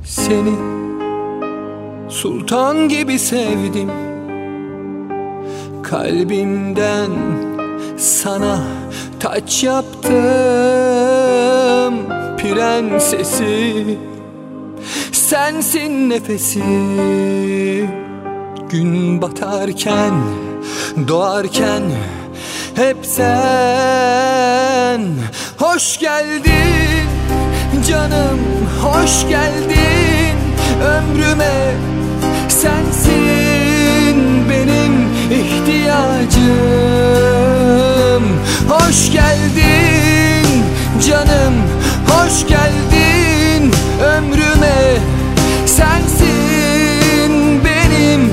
Seni sultan gibi sevdim, kalbimden sana taç yaptım. Prensesi sensin nefesi, gün batarken doğarken hep sen. Hoş geldin canım, hoş geldin ömrüme. Sensin benim ihtiyacım. Hoş geldin canım, hoş geldin ömrüme. Sensin benim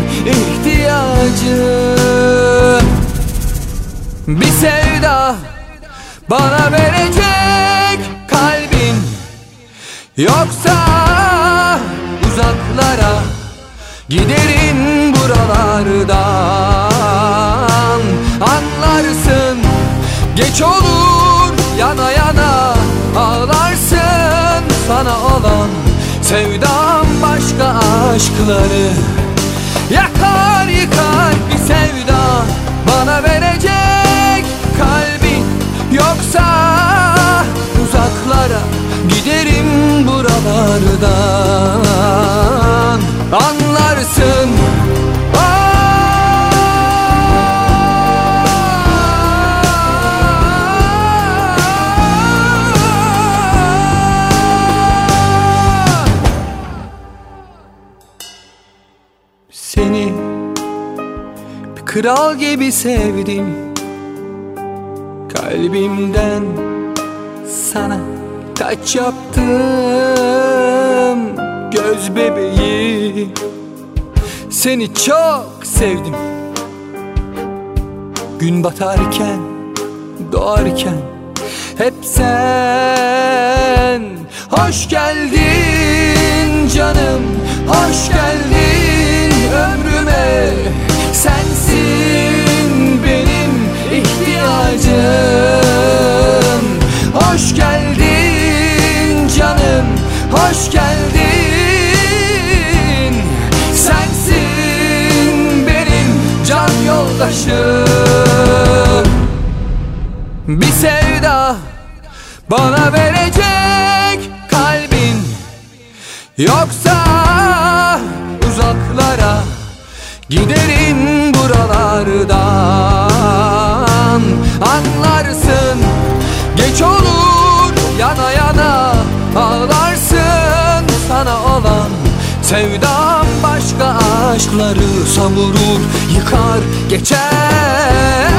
ihtiyacım. Bir sevda bana verecek kalbin, yoksa uzaklara giderim buralardan. Anlarsın, geç olur yana yana ağlarsın. Sana olan sevdam başka aşkları yakar yıkar. Bir sevda bana verecek kalbin, yoksa uzaklara giderim buralardan. Anlarsın. Seni bir kral gibi sevdim, kalbimden sana taç yaptım. Göz bebeği seni çok sevdim, gün batarken doğarken hep sen. Hoş geldin canım, hoş geldin ömrüme. Sensin benim ihtiyacım. Hoş geldin canım, hoş geldin. Sensin benim can yoldaşım. Bir sevda bana verecek kalbin, yoksa uzaklara giderim buralardan. Anlarsın, geç olur yana yana ağlarsın. Sana olan sevdam başka aşkları savurur, yıkar geçer.